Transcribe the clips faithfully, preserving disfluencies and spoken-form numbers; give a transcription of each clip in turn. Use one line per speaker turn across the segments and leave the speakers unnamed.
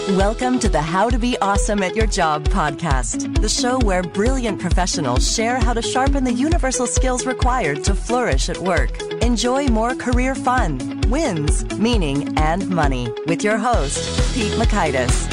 Welcome to the How to Be Awesome at Your Job podcast, the show where brilliant professionals share how to sharpen the universal skills required to flourish at work. Enjoy more career fun, wins, meaning, and money with your host, Pete Mockaitis.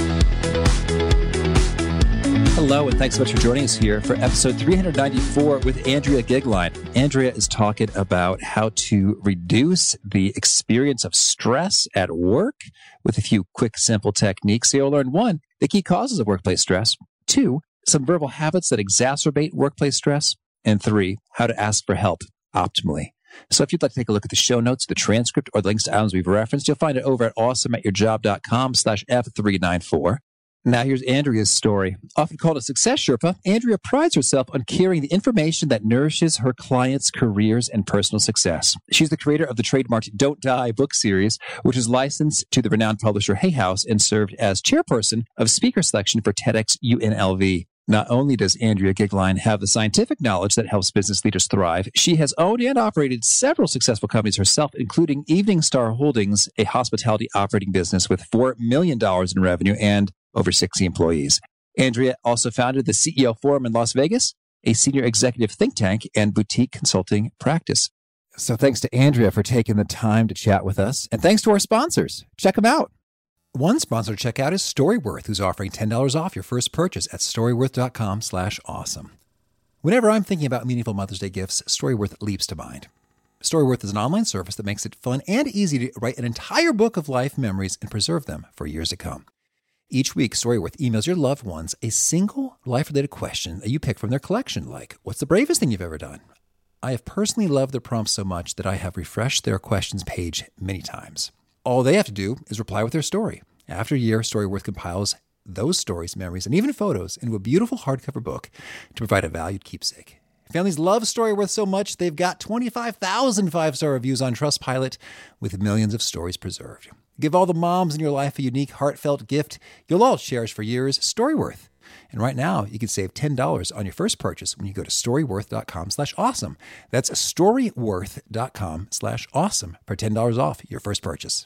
Hello, and thanks so much for joining us here for episode three ninety-four with Andrea Gigline. Andrea is talking about how to reduce the experience of stress at work with a few quick, simple techniques. So you'll learn, one, the key causes of workplace stress, two, some verbal habits that exacerbate workplace stress, and three, how to ask for help optimally. So if you'd like to take a look at the show notes, the transcript, or the links to items we've referenced, you'll find it over at awesomeatyourjob.com slash F394. Now here's Andrea's story. Often called a success Sherpa, Andrea prides herself on carrying the information that nourishes her clients' careers and personal success. She's the creator of the trademarked Don't Die book series, which is licensed to the renowned publisher Hay House and served as chairperson of speaker selection for TEDx U N L V. Not only does Andrea Gigline have the scientific knowledge that helps business leaders thrive, she has owned and operated several successful companies herself, including Evening Star Holdings, a hospitality operating business with four million dollars in revenue and over sixty employees. Andrea also founded the C E O Forum in Las Vegas, a senior executive think tank and boutique consulting practice. So thanks to Andrea for taking the time to chat with us. And thanks to our sponsors. Check them out. One sponsor to check out is Storyworth, who's offering ten dollars off your first purchase at storyworth.com slash awesome. Whenever I'm thinking about meaningful Mother's Day gifts, Storyworth leaps to mind. Storyworth is an online service that makes it fun and easy to write an entire book of life memories and preserve them for years to come. Each week, Storyworth emails your loved ones a single life-related question that you pick from their collection, like, what's the bravest thing you've ever done? I have personally loved their prompts so much that I have refreshed their questions page many times. All they have to do is reply with their story. After a year, Storyworth compiles those stories, memories, and even photos into a beautiful hardcover book to provide a valued keepsake. Families love Storyworth so much, they've got twenty-five thousand five-star reviews on Trustpilot with millions of stories preserved. Give all the moms in your life a unique, heartfelt gift you'll all cherish for years, Storyworth. And right now, you can save ten dollars on your first purchase when you go to storyworth.com slash awesome. That's storyworth.com slash awesome for ten dollars off your first purchase.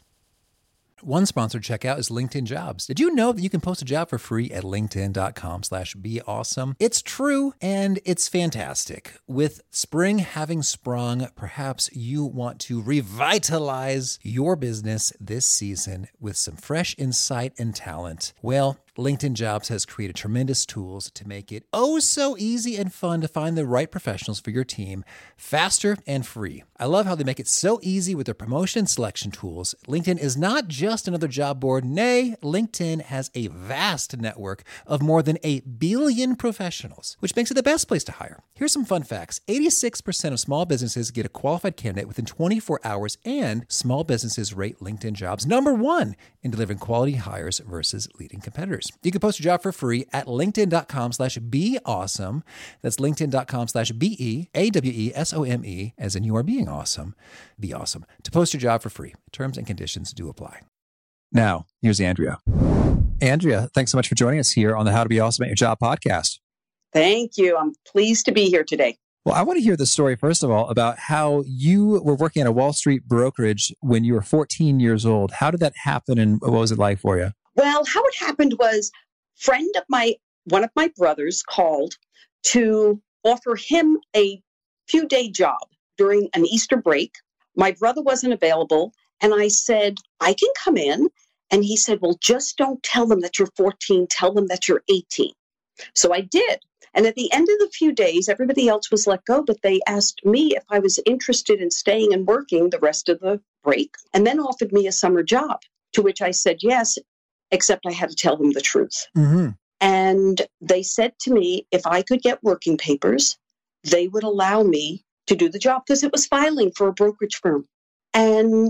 One sponsored checkout is LinkedIn Jobs. Did you know that you can post a job for free at linkedin.com slash be awesome? It's true, and it's fantastic. With spring having sprung, perhaps you want to revitalize your business this season with some fresh insight and talent. Well, LinkedIn Jobs has created tremendous tools to make it oh so easy and fun to find the right professionals for your team, faster and free. I love how they make it so easy with their promotion and selection tools. LinkedIn is not just another job board. Nay, LinkedIn has a vast network of more than a billion professionals, which makes it the best place to hire. Here's some fun facts. eighty-six percent of small businesses get a qualified candidate within twenty-four hours, and small businesses rate LinkedIn Jobs number one in delivering quality hires versus leading competitors. You can post your job for free at linkedin.com slash be awesome. That's linkedin.com slash B-E, A-W-E-S-O-M-E, as in you are being awesome. Be awesome. To post your job for free. Terms and conditions do apply. Now, here's Andrea. Andrea, thanks so much for joining us here on the How to Be Awesome at Your Job podcast.
Thank you. I'm pleased to be here today.
Well, I want to hear the story, first of all, about how you were working at a Wall Street brokerage when you were fourteen years old. How did that happen, and what was it like for you?
Well, how it happened was a friend of my, one of my brothers called to offer him a few day job during an Easter break. My brother wasn't available, and I said, I can come in. And he said, well, just don't tell them that you're fourteen, tell them that you're eighteen. So I did. And at the end of the few days, everybody else was let go, but they asked me if I was interested in staying and working the rest of the break, and then offered me a summer job, to which I said yes, except I had to tell them the truth. Mm-hmm. And they said to me, if I could get working papers, they would allow me to do the job because it was filing for a brokerage firm. And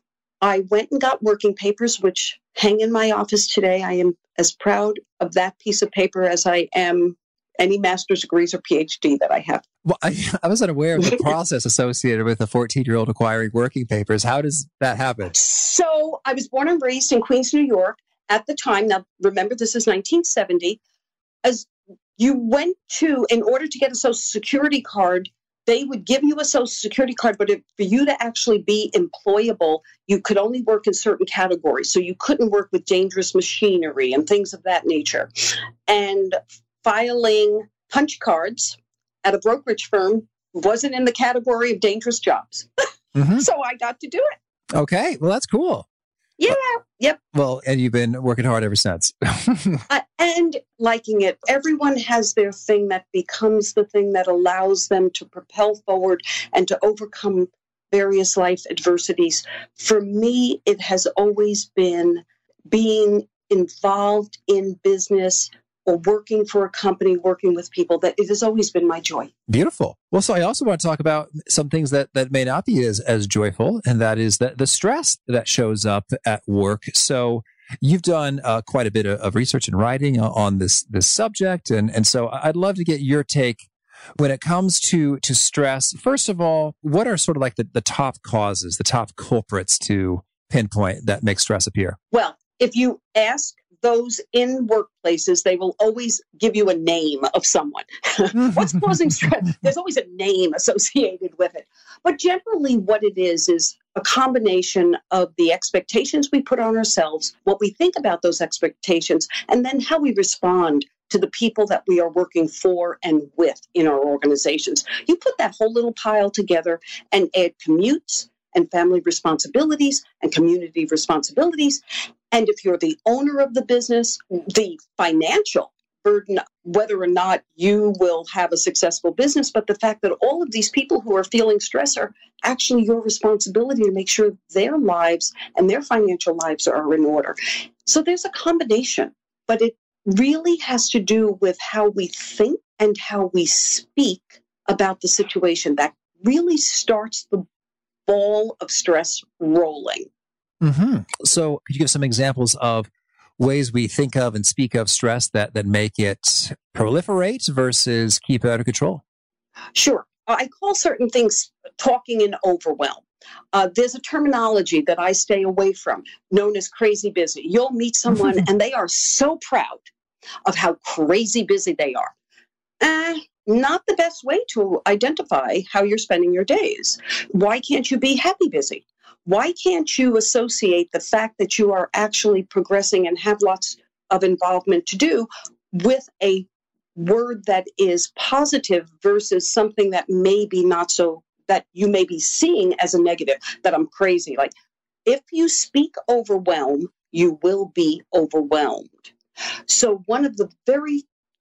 I went and got working papers, which hang in my office today. I am as proud of that piece of paper as I am any master's degrees or P H D that I have.
Well, I, I was unaware of the process associated with a fourteen-year-old acquiring working papers. How does that happen?
So I was born and raised in Queens, New York. At the time, now remember, this is nineteen seventy, as you went to, in order to get a Social Security card, they would give you a social security card, but if, for you to actually be employable, you could only work in certain categories. So you couldn't work with dangerous machinery and things of that nature. And filing punch cards at a brokerage firm wasn't in the category of dangerous jobs. Mm-hmm. So I got to do it.
Okay. Well, that's cool.
Yeah. Yep.
Well, and you've been working hard ever since.
uh, and liking it. Everyone has their thing that becomes the thing that allows them to propel forward and to overcome various life adversities. For me, it has always been being involved in business or working for a company, working with people, that it has always been my joy.
Beautiful. Well, so I also want to talk about some things that, that may not be as, as joyful, and that is the, the stress that shows up at work. So you've done uh, quite a bit of, of research and writing on this this subject, and, and so I'd love to get your take when it comes to, to stress. First of all, what are sort of like the, the top causes, the top culprits to pinpoint that make stress appear?
Well, if you ask those in workplaces, they will always give you a name of someone. What's causing stress? There's always a name associated with it. But generally what it is, is a combination of the expectations we put on ourselves, what we think about those expectations, and then how we respond to the people that we are working for and with in our organizations. You put that whole little pile together and add commutes and family responsibilities and community responsibilities. And if you're the owner of the business, the financial burden, whether or not you will have a successful business, but the fact that all of these people who are feeling stress are actually your responsibility to make sure their lives and their financial lives are in order. So there's a combination, but it really has to do with how we think and how we speak about the situation. That really starts the ball of stress rolling.
Mm-hmm. So could you give some examples of ways we think of and speak of stress that, that make it proliferate versus keep it under control?
Sure. I call certain things talking in overwhelm. Uh, there's a terminology that I stay away from known as crazy busy. You'll meet someone and they are so proud of how crazy busy they are. Uh, not the best way to identify how you're spending your days. Why can't you be happy busy? Why can't you associate the fact that you are actually progressing and have lots of involvement to do with a word that is positive versus something that may be not so, that you may be seeing as a negative, that I'm crazy. Like, if you speak overwhelm, you will be overwhelmed. So one of the very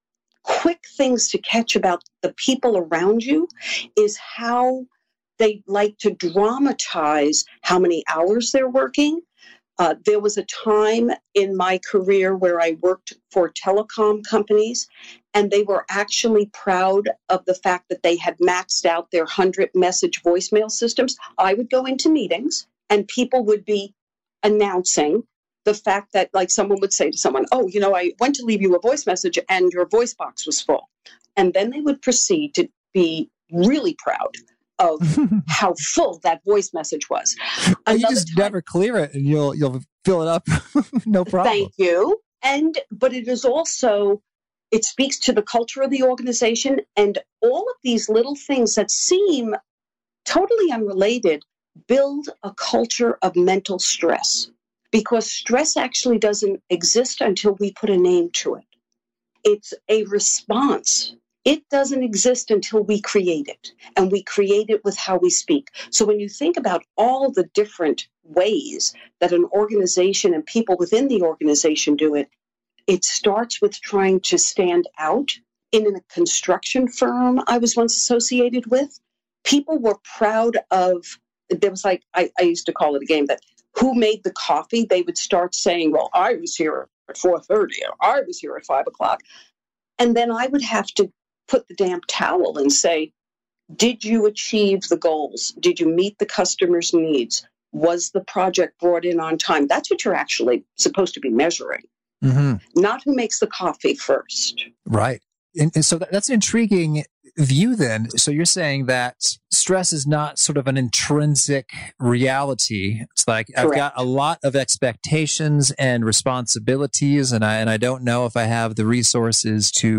quick things to catch about the people around you is how they like to dramatize how many hours they're working. Uh, there was a time in my career where I worked for telecom companies, and they were actually proud of the fact that they had maxed out their one hundred message voicemail systems. I would go into meetings, and people would be announcing the fact that, like, someone would say to someone, oh, you know, I went to leave you a voice message and your voice box was full. And then they would proceed to be really proud of how full that voice message was.
You just time, never clear it and you'll you'll fill it up. No problem.
Thank you. And but it is also, it speaks to the culture of the organization, and all of these little things that seem totally unrelated build a culture of mental stress, because stress actually doesn't exist until we put a name to it. It's a response. It doesn't exist until we create it, and we create it with how we speak. So when you think about all the different ways that an organization and people within the organization do it, it starts with trying to stand out. In a construction firm I was once associated with, people were proud of, there was like, I, I used to call it a game, that who made the coffee? They would start saying, well, I was here at four thirty, or I was here at five o'clock. And then I would have to put the damn towel and say, did you achieve the goals? Did you meet the customer's needs? Was the project brought in on time? That's what you're actually supposed to be measuring, mm-hmm. not who makes the coffee first.
Right. And, and so that, that's an intriguing view then. So you're saying that stress is not sort of an intrinsic reality. It's like, Correct. I've got a lot of expectations and responsibilities, and I and I don't know if I have the resources to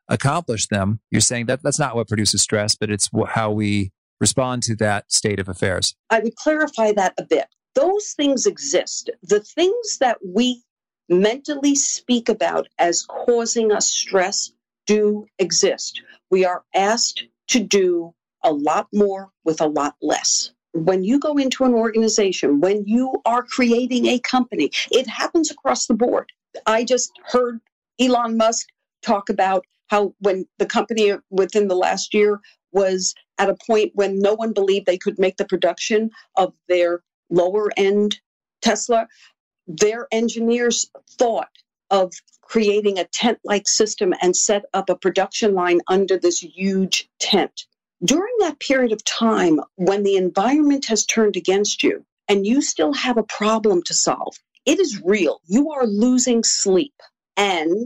accomplish them. You're saying that that's not what produces stress, but it's wh- how we respond to that state of affairs.
I would clarify that a bit. Those things exist. The things that we mentally speak about as causing us stress do exist. We are asked to do a lot more with a lot less. When you go into an organization, when you are creating a company, it happens across the board. I just heard Elon Musk talk about how when the company within the last year was at a point when no one believed they could make the production of their lower end Tesla, their engineers thought of creating a tent-like system and set up a production line under this huge tent. During that period of time, when the environment has turned against you and you still have a problem to solve, it is real. You are losing sleep. And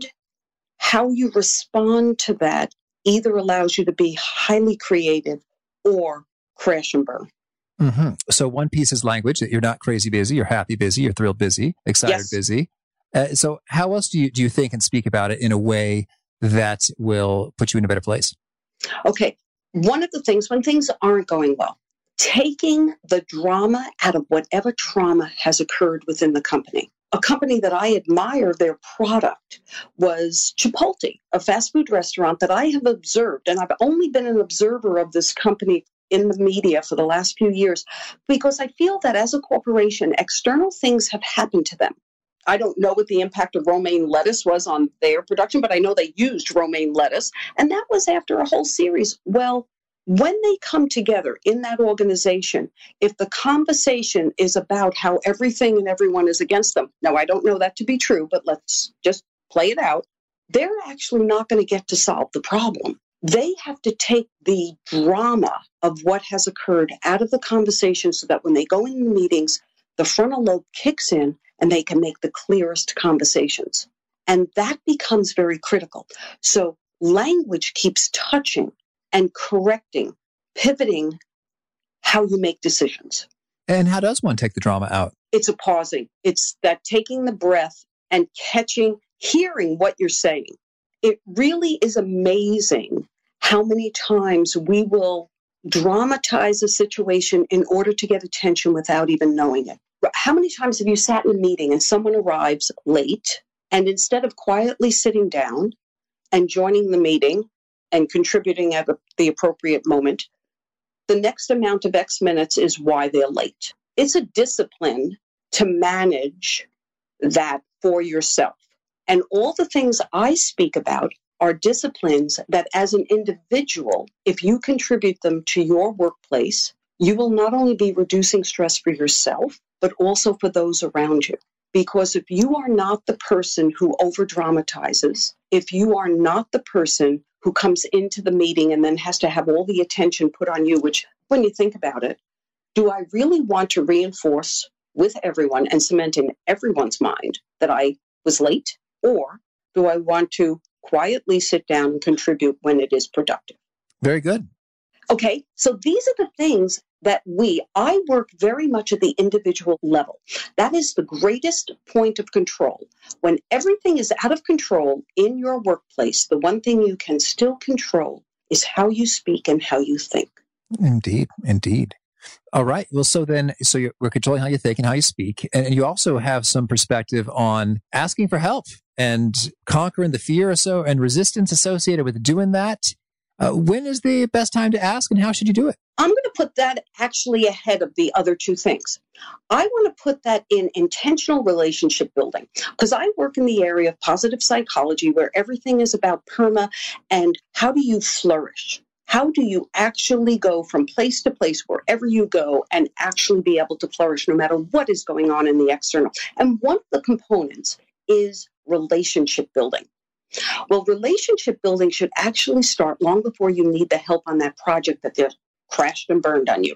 how you respond to that either allows you to be highly creative or crash and burn.
Mm-hmm. So one piece is language, that you're not crazy busy, you're happy busy, you're thrilled busy, excited
Yes.
busy. Uh, so how else do you do you think and speak about it in a way that will put you in a better place?
Okay. One of the things, when things aren't going well, taking the drama out of whatever trauma has occurred within the company. A company that I admire their product was Chipotle, a fast food restaurant that I have observed, and I've only been an observer of this company in the media for the last few years, because I feel that as a corporation, external things have happened to them. I don't know what the impact of romaine lettuce was on their production, but I know they used romaine lettuce, and that was after a whole series. Well, when they come together in that organization, if the conversation is about how everything and everyone is against them, now I don't know that to be true, but let's just play it out, they're actually not going to get to solve the problem. They have to take the drama of what has occurred out of the conversation so that when they go in the meetings, the frontal lobe kicks in and they can make the clearest conversations. And that becomes very critical. So language keeps touching and correcting, pivoting how you make decisions.
And how does one take the drama out?
It's a pausing. It's that taking the breath and catching, hearing what you're saying. It really is amazing how many times we will dramatize a situation in order to get attention without even knowing it. How many times have you sat in a meeting and someone arrives late, and instead of quietly sitting down and joining the meeting and contributing at the appropriate moment, the next amount of X minutes is why they're late. It's a discipline to manage that for yourself. And all the things I speak about are disciplines that as an individual, if you contribute them to your workplace, you will not only be reducing stress for yourself, but also for those around you. Because if you are not the person who over-dramatizes, if you are not the person who comes into the meeting and then has to have all the attention put on you, which when you think about it, do I really want to reinforce with everyone and cement in everyone's mind that I was late? Or do I want to quietly sit down and contribute when it is productive?
Very good.
Okay, so these are the things that we, I work very much at the individual level. That is the greatest point of control. When everything is out of control in your workplace, the one thing you can still control is how you speak and how you think.
Indeed, indeed. All right. Well, so then, so you're, we're controlling how you think and how you speak. And, and you also have some perspective on asking for help and conquering the fear or so and resistance associated with doing that. Uh, when is the best time to ask and how should you do it? I'm
going to put that actually ahead of the other two things. I want to put that in intentional relationship building because I work in the area of positive psychology where everything is about PERMA and how do you flourish? How do you actually go from place to place wherever you go and actually be able to flourish no matter what is going on in the external? And one of the components is relationship building. Well, relationship building should actually start long before you need the help on that project that just crashed and burned on you.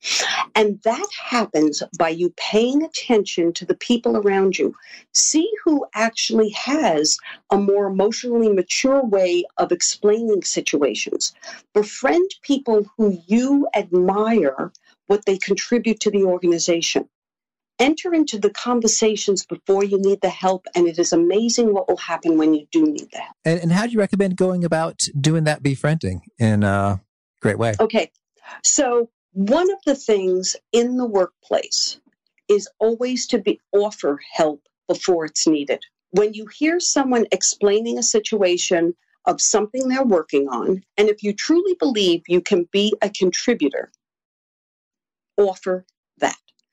And that happens by you paying attention to the people around you. See who actually has a more emotionally mature way of explaining situations. Befriend people who you admire what they contribute to the organization. Enter into the conversations before you need the help, and it is amazing what will happen when you do need the help.
And, and how do you recommend going about doing that befriending in a great way?
Okay, so one of the things in the workplace is always to be offer help before it's needed. When you hear someone explaining a situation of something they're working on, and if you truly believe you can be a contributor, offer that.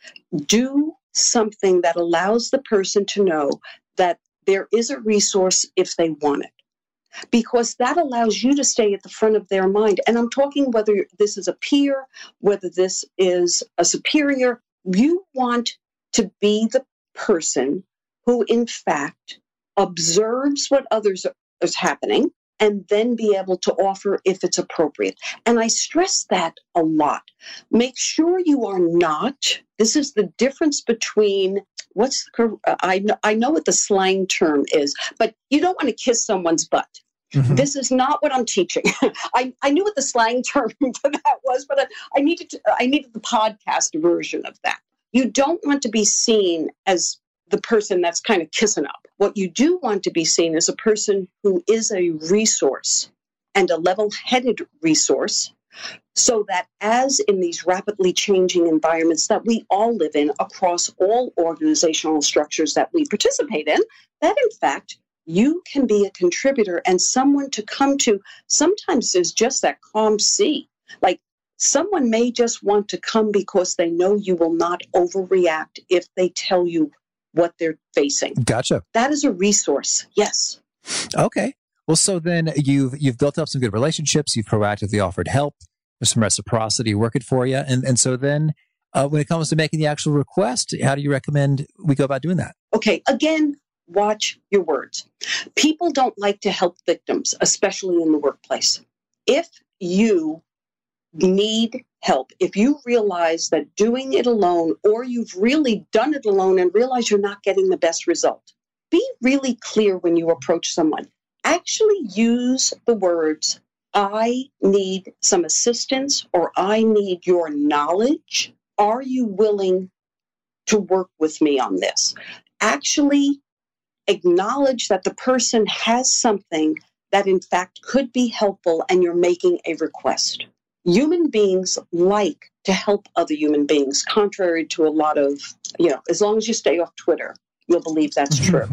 Do something that allows the person to know that there is a resource if they want it, because that allows you to stay at the front of their mind. And I'm talking whether this is a peer, whether this is a superior. You want to be the person who, in fact, observes what others are, is happening and then be able to offer if it's appropriate. And I stress that a lot. Make sure you are not, this is the difference between, what's the, I, I know what the slang term is, but you don't want to kiss someone's butt. Mm-hmm. This is not what I'm teaching. I, I knew what the slang term for that was, but I, I needed to, I needed the podcast version of that. You don't want to be seen as the person that's kind of kissing up. What you do want to be seen as a person who is a resource and a level-headed resource, so that as in these rapidly changing environments that we all live in across all organizational structures that we participate in, that in fact, you can be a contributor and someone to come to. Sometimes there's just that calm sea. Like someone may just want to come because they know you will not overreact if they tell you what they're facing.
Gotcha.
That is a resource. Yes.
Okay. Well, so then you've you've built up some good relationships. You've proactively offered help. There's some reciprocity working for you. And and so then uh, when it comes to making the actual request, how do you recommend we go about doing that?
Okay. Again, watch your words. People don't like to help victims, especially in the workplace. If you need help, if you realize that doing it alone, or you've really done it alone and realize you're not getting the best result, be really clear when you approach someone. Actually use the words, I need some assistance, or I need your knowledge. Are you willing to work with me on this? Actually acknowledge that the person has something that in fact could be helpful and you're making a request. Human beings like to help other human beings, contrary to a lot of, you know, as long as you stay off Twitter, you'll believe that's true.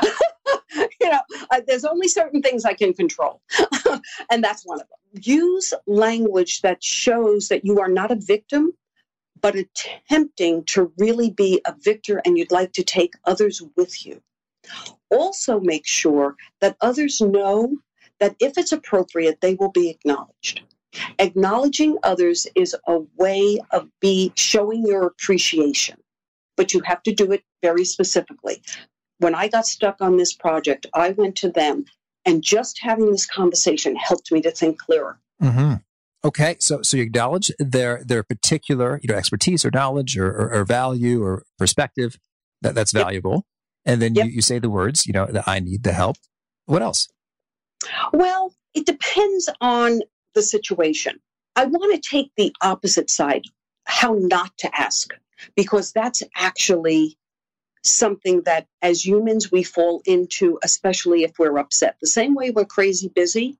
You know, uh, there's only certain things I can control, and that's one of them. Use language that shows that you are not a victim, but attempting to really be a victor and you'd like to take others with you. Also make sure that others know that if it's appropriate, they will be acknowledged. Acknowledging others is a way of be showing your appreciation, but you have to do it very specifically. When I got stuck on this project, I went to them, and just having this conversation helped me to think clearer.
Mm-hmm. Okay, so so you acknowledge their their particular, you know, expertise or knowledge or, or, or value or perspective that that's valuable, yep. And then yep. you, you say the words, you know, that I need the help. What else?
Well, it depends on the situation. I want to take the opposite side, how not to ask, because that's actually something that as humans we fall into, especially if we're upset. The same way we're crazy busy.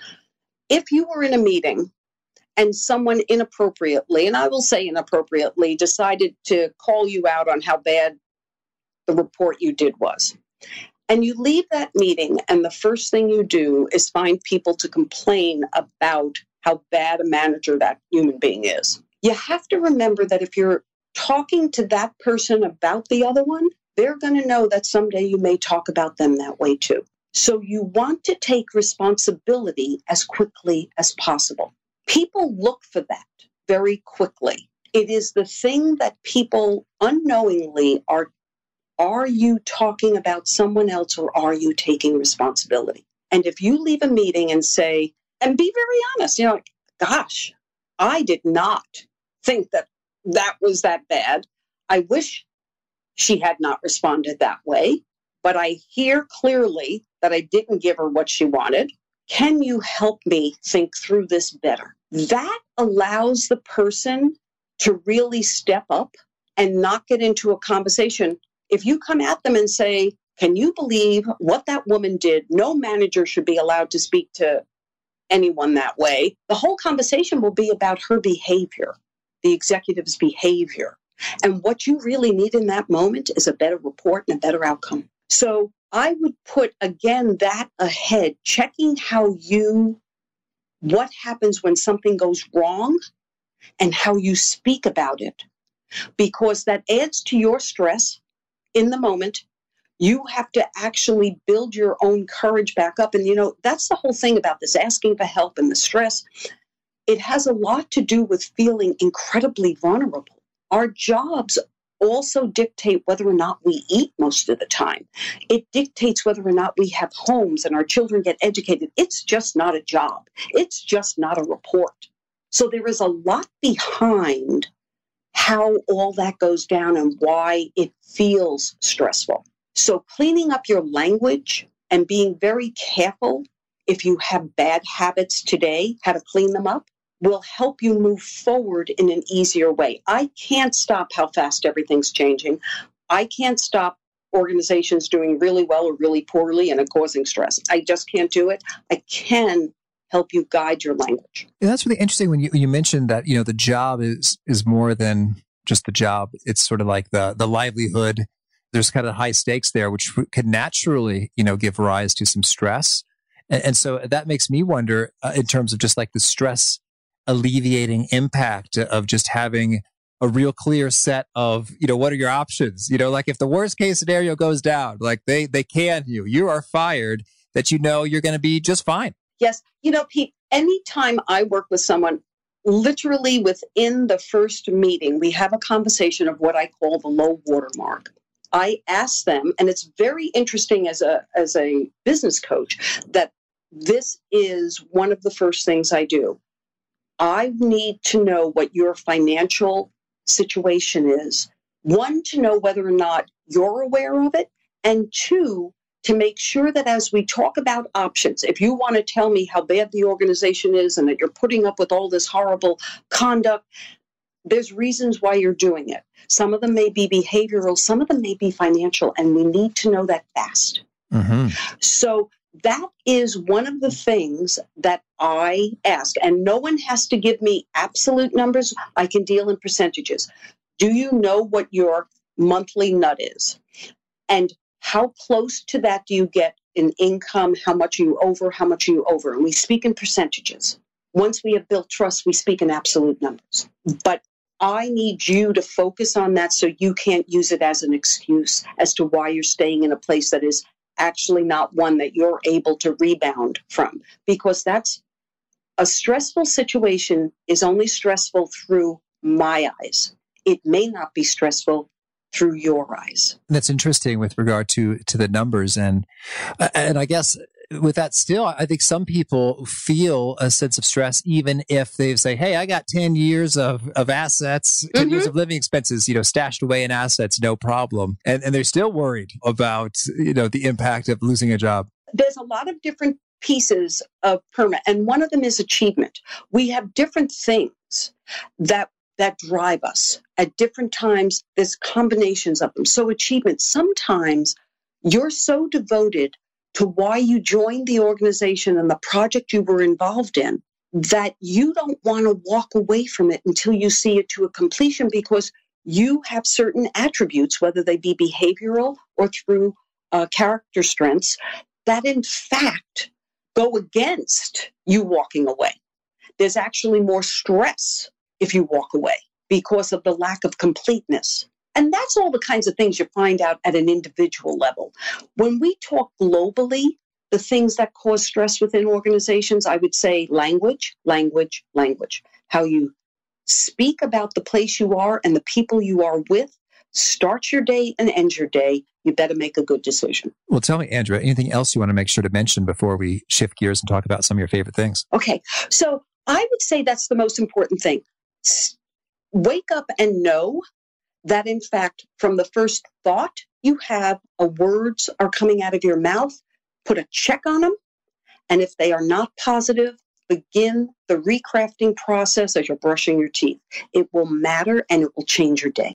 If you were in a meeting and someone inappropriately, and I will say inappropriately, decided to call you out on how bad the report you did was, and you leave that meeting and the first thing you do is find people to complain about how bad a manager that human being is, you have to remember that if you're talking to that person about the other one, they're going to know that someday you may talk about them that way too. So you want to take responsibility as quickly as possible. People look for that very quickly. It is the thing that people unknowingly are, are you talking about someone else or are you taking responsibility? And if you leave a meeting and say, and be very honest, you know, gosh, I did not think that that was that bad. I wish she had not responded that way, but I hear clearly that I didn't give her what she wanted. Can you help me think through this better? That allows the person to really step up and not get into a conversation. If you come at them and say, can you believe what that woman did? No manager should be allowed to speak to anyone that way. The whole conversation will be about her behavior, the executive's behavior. And what you really need in that moment is a better report and a better outcome. So I would put, again, that ahead, checking how you, what happens when something goes wrong and how you speak about it, because that adds to your stress in the moment. You have to actually build your own courage back up. And, you know, that's the whole thing about this asking for help and the stress. It has a lot to do with feeling incredibly vulnerable. Our jobs also dictate whether or not we eat most of the time. It dictates whether or not we have homes and our children get educated. It's just not a job. It's just not a report. So there is a lot behind how all that goes down and why it feels stressful. So cleaning up your language and being very careful if you have bad habits today, how to clean them up, will help you move forward in an easier way. I can't stop how fast everything's changing. I can't stop organizations doing really well or really poorly and it causing stress. I just can't do it. I can help you guide your language.
Yeah, that's really interesting when you, when you mentioned that, you know, the job is is more than just the job. It's sort of like the the livelihood. There's kind of high stakes there, which could naturally, you know, give rise to some stress. And, and so that makes me wonder uh, in terms of just like the stress alleviating impact of just having a real clear set of, you know, what are your options? You know, like if the worst case scenario goes down, like they, they can you, you are fired, that you know you're going to be just fine.
Yes. You know, Pete, anytime I work with someone, literally within the first meeting, we have a conversation of what I call the low water mark. I ask them, and it's very interesting as a as a business coach, that this is one of the first things I do. I need to know what your financial situation is. One, to know whether or not you're aware of it. And two, to make sure that as we talk about options, if you want to tell me how bad the organization is and that you're putting up with all this horrible conduct, there's reasons why you're doing it. Some of them may be behavioral, some of them may be financial, and we need to know that fast. Mm-hmm. So that is one of the things that I ask, and no one has to give me absolute numbers. I can deal in percentages. Do you know what your monthly nut is? And how close to that do you get in income? How much are you over? How much are you over? And we speak in percentages. Once we have built trust, we speak in absolute numbers. But I need you to focus on that so you can't use it as an excuse as to why you're staying in a place that is actually not one that you're able to rebound from. Because that's a stressful situation is only stressful through my eyes. It may not be stressful through your eyes.
That's interesting with regard to to the numbers. And and I guess with that still, I think some people feel a sense of stress, even if they say, hey, I got ten years of, of assets, ten mm-hmm. years of living expenses, you know, stashed away in assets, no problem. And, and they're still worried about, you know, the impact of losing a job.
There's a lot of different pieces of perma, and one of them is achievement. We have different things that that drive us at different times. There's combinations of them. So achievement, sometimes you're so devoted to why you joined the organization and the project you were involved in that you don't want to walk away from it until you see it to a completion, because you have certain attributes, whether they be behavioral or through uh, character strengths, that in fact go against you walking away. There's actually more stress if you walk away because of the lack of completeness. And that's all the kinds of things you find out at an individual level. When we talk globally, the things that cause stress within organizations, I would say language, language, language. How you speak about the place you are and the people you are with, start your day and end your day. You better make a good decision.
Well, tell me, Andrea, anything else you want to make sure to mention before we shift gears and talk about some of your favorite things?
Okay. So I would say that's the most important thing. Wake up and know that, in fact, from the first thought you have, a words are coming out of your mouth, put a check on them. And if they are not positive, begin the recrafting process as you're brushing your teeth. It will matter and it will change your day.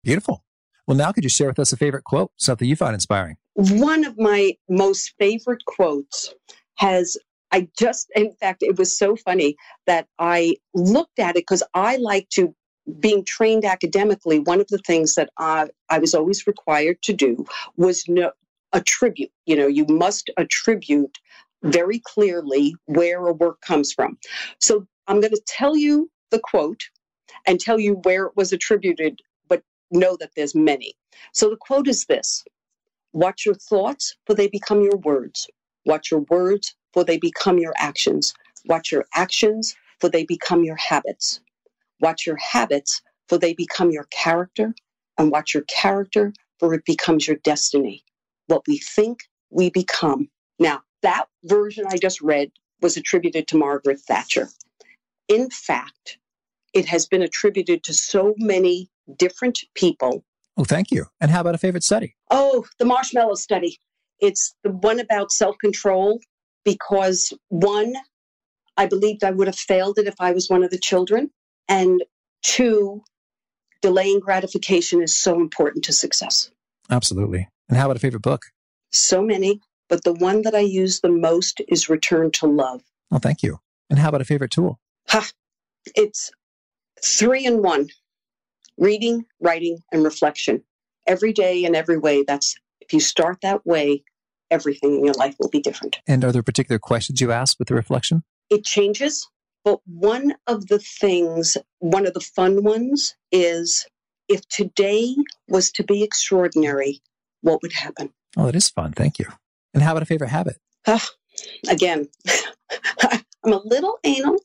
Beautiful. Well, now could you share with us a favorite quote, something you find inspiring?
One of my most favorite quotes has, I just, in fact, it was so funny that I looked at it because I like to, being trained academically, one of the things that I, I was always required to do was no, attribute. You know, you must attribute very clearly where a work comes from. So I'm going to tell you the quote and tell you where it was attributed, but know that there's many. So the quote is this: watch your thoughts, for they become your words. Watch your words, for they become your actions. Watch your actions, for they become your habits. Watch your habits, for they become your character. And watch your character, for it becomes your destiny. What we think, we become. Now, that version I just read was attributed to Margaret Thatcher. In fact, it has been attributed to so many different people.
Oh, thank you. And how about a favorite study?
Oh, the marshmallow study. It's the one about self-control because, one, I believed I would have failed it if I was one of the children. And two, delaying gratification is so important to success.
Absolutely. And how about a favorite book?
So many, but the one that I use the most is Return to Love.
Oh, thank you. And how about a favorite tool?
Ha! It's three in one. Reading, writing, and reflection. Every day and every way. That's, if you start that way, everything in your life will be different.
And are there particular questions you ask with the reflection?
It changes, but one of the things, one of the fun ones is, if today was to be extraordinary, what would happen?
Oh, that is fun. Thank you. And how about a favorite habit?
Uh, again, I'm a little anal.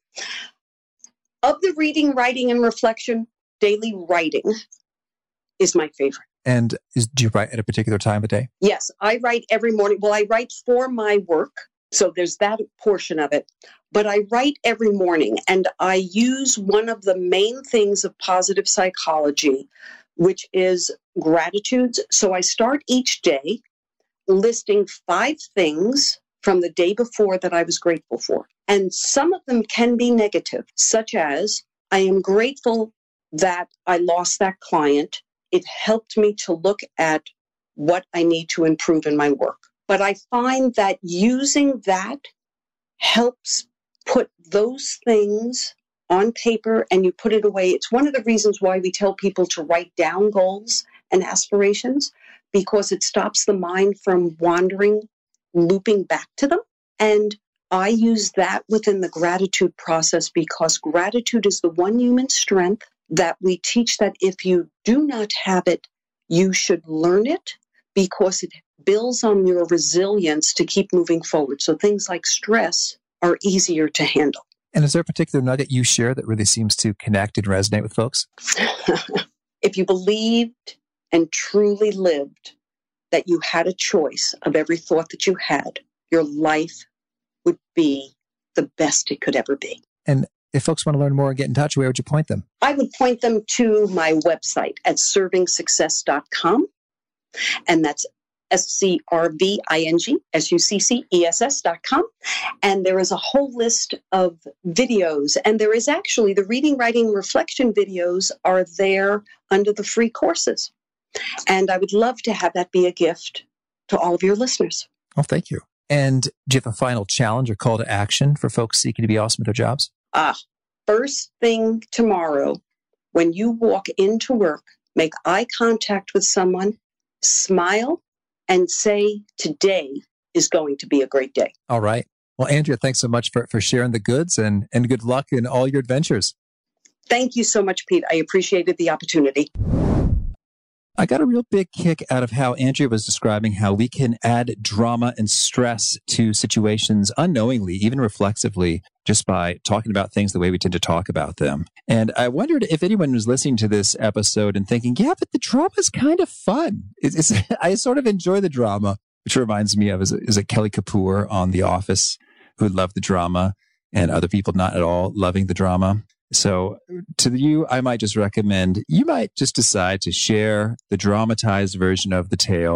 Of the reading, writing, and reflection, daily writing is my favorite.
And is, do you write at a particular time of day?
Yes, I write every morning. Well, I write for my work, so there's that portion of it. But I write every morning, and I use one of the main things of positive psychology, which is gratitudes. So I start each day listing five things from the day before that I was grateful for. And some of them can be negative, such as, I am grateful that I lost that client. It helped me to look at what I need to improve in my work. But I find that using that helps put those things on paper and you put it away. It's one of the reasons why we tell people to write down goals and aspirations, because it stops the mind from wandering, looping back to them. And I use that within the gratitude process because gratitude is the one human strength that we teach that if you do not have it, you should learn it because it builds on your resilience to keep moving forward. So things like stress are easier to handle.
And is there a particular nugget you share that really seems to connect and resonate with folks?
If you believed and truly lived that you had a choice of every thought that you had, your life would be the best it could ever be.
And if folks want to learn more and get in touch, where would you point them?
I would point them to my website at serving success dot com. And that's S C R V I N G S U C C E S S dot com. And there is a whole list of videos. And there is actually the reading, writing, reflection videos are there under the free courses. And I would love to have that be a gift to all of your listeners.
Oh, thank you. And do you have a final challenge or call to action for folks seeking to be awesome at their jobs?
Ah, first thing tomorrow, when you walk into work, make eye contact with someone, smile, and say, today is going to be a great day.
All right. Well, Andrea, thanks so much for, for sharing the goods and, and good luck in all your adventures.
Thank you so much, Pete. I appreciated the opportunity.
I got a real big kick out of how Andrea was describing how we can add drama and stress to situations unknowingly, even reflexively, just by talking about things the way we tend to talk about them. And I wondered if anyone was listening to this episode and thinking, yeah, but the drama is kind of fun. It's, it's, I sort of enjoy the drama, which reminds me of is a, is a Kelly Kapoor on The Office who loved the drama and other people not at all loving the drama. So to you, I might just recommend, you might just decide to share the dramatized version of the tale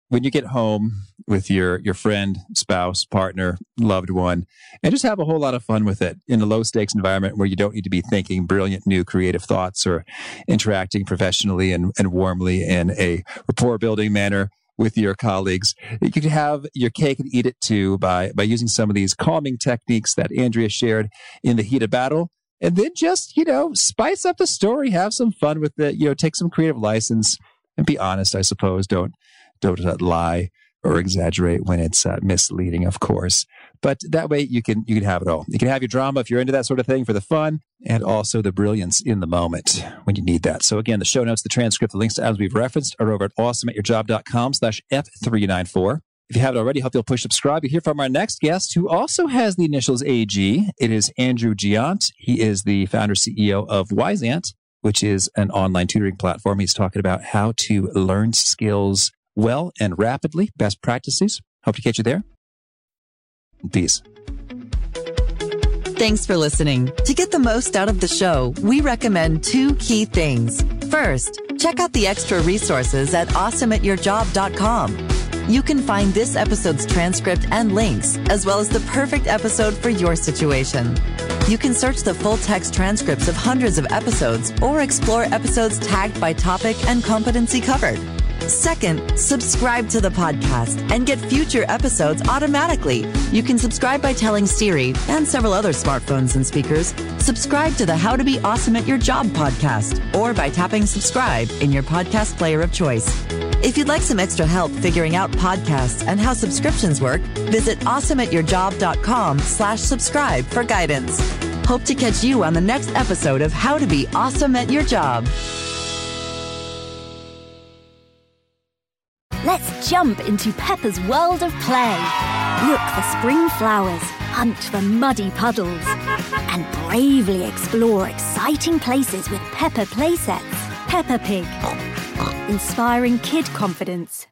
when you get home with your, your friend, spouse, partner, loved one, and just have a whole lot of fun with it in a low stakes environment where you don't need to be thinking brilliant new creative thoughts or interacting professionally and, and warmly in a rapport building manner with your colleagues. You can have your cake and eat it too by, by using some of these calming techniques that Andrea shared in the heat of battle. And then just, you know, spice up the story, have some fun with it, you know, take some creative license and be honest, I suppose. Don't, don't uh, lie or exaggerate when it's uh, misleading, of course. But that way you can, you can have it all. You can have your drama if you're into that sort of thing for the fun and also the brilliance in the moment when you need that. So again, the show notes, the transcript, the links to items we've referenced are over at awesomeatyourjob.com slash F394. If you haven't already, hope you'll push subscribe. You hear from our next guest who also has the initials A G. It is Andrew Giant. He is the founder C E O of Wyzant, which is an online tutoring platform. He's talking about how to learn skills well and rapidly, best practices. Hope to catch you there. Peace.
Thanks for listening. To get the most out of the show, we recommend two key things. First, check out the extra resources at awesome at your job dot com. You can find this episode's transcript and links, as well as the perfect episode for your situation. You can search the full text transcripts of hundreds of episodes or explore episodes tagged by topic and competency covered. Second, subscribe to the podcast and get future episodes automatically. You can subscribe by telling Siri and several other smartphones and speakers, subscribe to the How to Be Awesome at Your Job podcast, or by tapping subscribe in your podcast player of choice. If you'd like some extra help figuring out podcasts and how subscriptions work, visit awesome at your job dot com slash subscribe for guidance. Hope to catch you on the next episode of How to Be Awesome at Your Job.
Let's jump into Peppa's world of play. Look for spring flowers, hunt for muddy puddles, and bravely explore exciting places with Peppa playsets. Peppa Pig, inspiring kid confidence.